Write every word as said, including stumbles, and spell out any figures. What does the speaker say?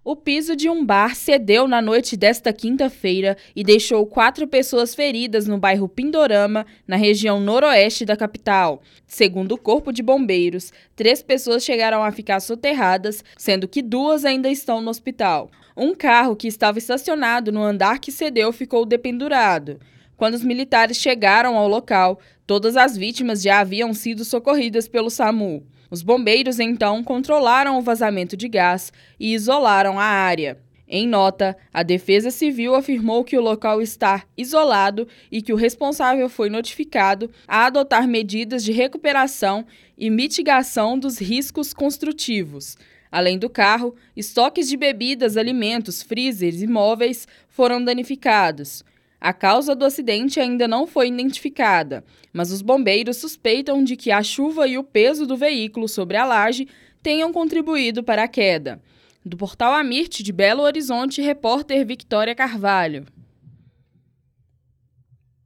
O piso de um bar cedeu na noite desta quinta-feira e deixou quatro pessoas feridas no bairro Pindorama, na região noroeste da capital. Segundo o Corpo de Bombeiros, três pessoas chegaram a ficar soterradas, sendo que duas ainda estão no hospital. Um carro que estava estacionado no andar que cedeu ficou dependurado. Quando os militares chegaram ao local, todas as vítimas já haviam sido socorridas pelo SAMU. Os bombeiros, então, controlaram o vazamento de gás e isolaram a área. Em nota, a Defesa Civil afirmou que o local está isolado e que o responsável foi notificado a adotar medidas de recuperação e mitigação dos riscos construtivos. Além do carro, estoques de bebidas, alimentos, freezers e móveis foram danificados. A causa do acidente ainda não foi identificada, mas os bombeiros suspeitam de que a chuva e o peso do veículo sobre a laje tenham contribuído para a queda. Do portal Amirte de Belo Horizonte, repórter Victória Carvalho.